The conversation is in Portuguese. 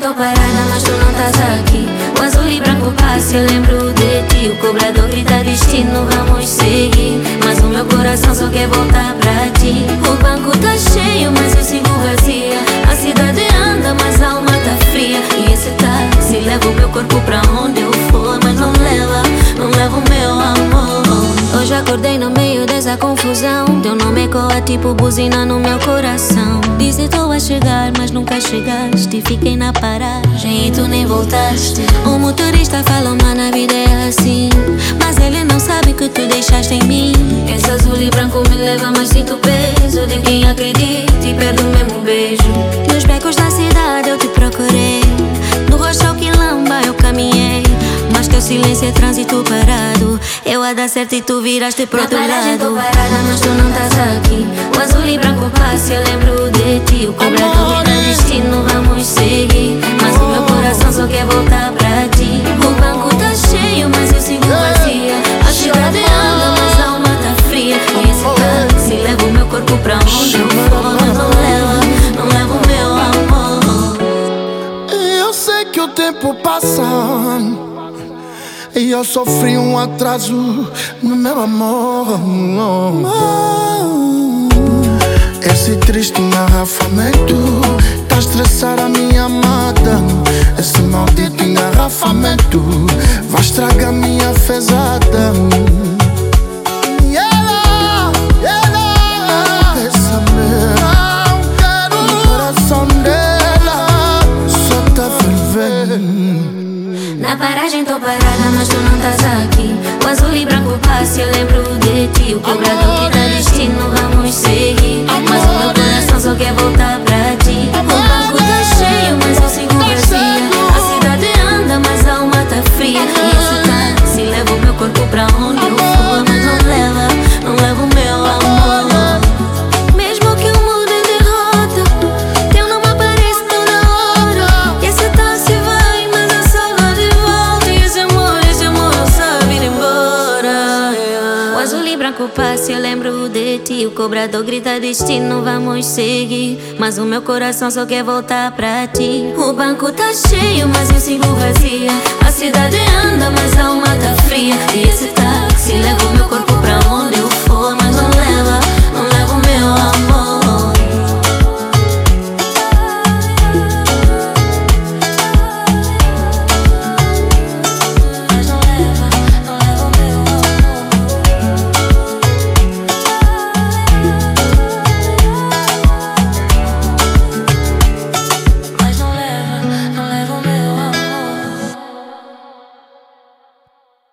tô parada, mas tu não estás aqui. O azul e branco passa, eu lembro de ti. O cobrador grita destino, vamos seguir. Mas o meu coração só quer voltar pra ti. O banco tá cheio, mas eu sigo vazia. A cidade anda, mas a alma tá fria. E esse táxi leva o meu corpo pra onde eu for, mas não leva o meu amor. Hoje acordei no meio dessa confusão. Teu nome ecoa tipo buzina no meu coração. Disse tô a chegar, mas nunca chegaste. Fiquei na paragem e tu nem voltaste. O motorista falou, mano, a vida é assim. Mas ele não sabe que tu deixaste em mim. Esse azul e branco me leva, mas sinto o peso de quem acredita e perde o mesmo beijo. Nos becos da cidade eu te procurei. No rosto ao quilamba eu caminhei. Mas teu silêncio é trânsito parado. Eu a dar certo e tu viraste pro outro lado. Tô parada, mas tu não estás aqui. O azul e branco passa, eu lembro de ti. O cobrador grita destino, vamos seguir. Mas o meu coração só quer voltar pra ti. O banco tá cheio, mas eu sigo vazia. A cidade anda, mas a alma tá fria. E esse táxi leva o meu corpo pra onde eu for, mas não leva o meu amor. Eu sei que o tempo passa e eu sofri um atraso no meu amor. Esse triste engarrafamento tá a estressar a minha amada. Esse maldito engarrafamento vai estragar minha fezada. E ela quer saber, o coração dela só tá fervendo. Na paragem tô parada, mas tu não estás aqui. O azul e branco passa, eu lembro de ti. O cobrador que dá destino, vamos seguir. Mas o meu coração só quer voltar pra ti. O banco tá cheio, mas eu sigo vazia. A cidade anda, mas a alma tá fria. E esse táxi leva o meu corpo pra onde eu for, mas não leva o meu amor. Mesmo que eu mude de rota, teu nome aparece toda hora. E esse táxi vai, mas a saudade volta. E esse amor não sabe ir embora. O azul e branco passa, eu lembro de ti. O cobrador grita destino, vamos seguir. Mas o meu coração só quer voltar pra ti. O banco tá cheio, mas eu sigo vazia. A cidade anda, mas a alma tá fria. E esse táxi leva o meu corpo